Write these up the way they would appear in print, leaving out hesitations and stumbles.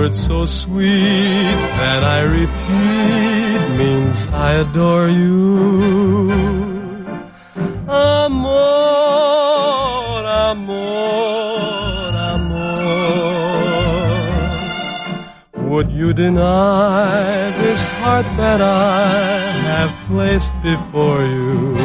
words so sweet that I repeat means I adore you. Amor, amor, amor. Would you deny this heart that I have placed before you?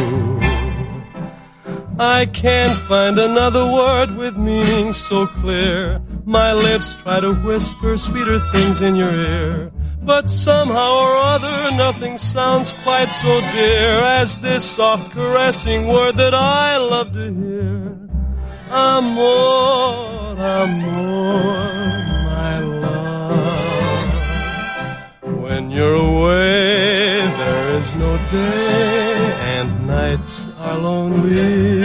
I can't find another word with meaning so clear. My lips try to whisper sweeter things in your ear, but somehow or other nothing sounds quite so dear as this soft caressing word that I love to hear. Amor, amor, my love. When you're away, there is no day, and nights are lonely.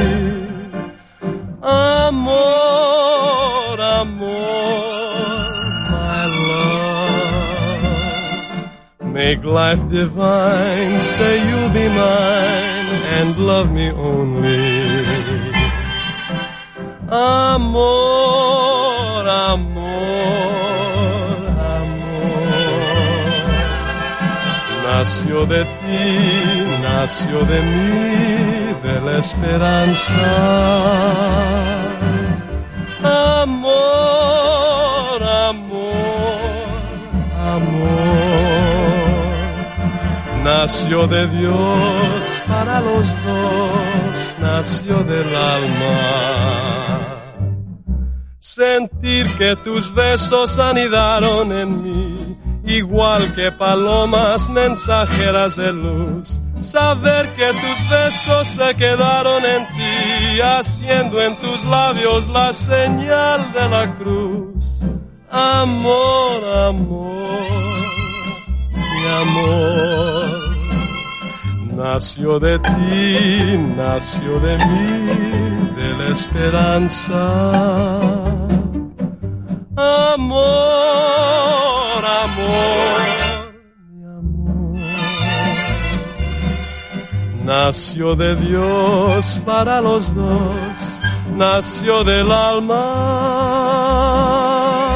Amor, amor, my love. Make life divine, say you'll be mine, and love me only. Amor, amor, amor. Nació de ti, nació de mí, de la esperanza. Amor, amor, amor. Nació de Dios para los dos, nació del alma. Sentir que tus besos anidaron en mí, igual que palomas mensajeras de luz. Saber que tus besos se quedaron en ti, haciendo en tus labios la señal de la cruz. Amor, amor, mi amor. Nació de ti, nació de mí, de la esperanza. Amor, amor, mi amor. Nació de Dios para los dos, nació del alma.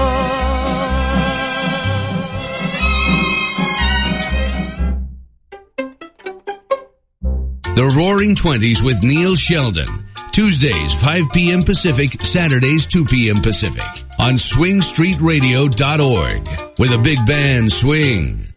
The Roaring Twenties with Neil Sheldon. Tuesdays, 5 p.m. Pacific, Saturdays, 2 p.m. Pacific. On swingstreetradio.org. Where the big band swings.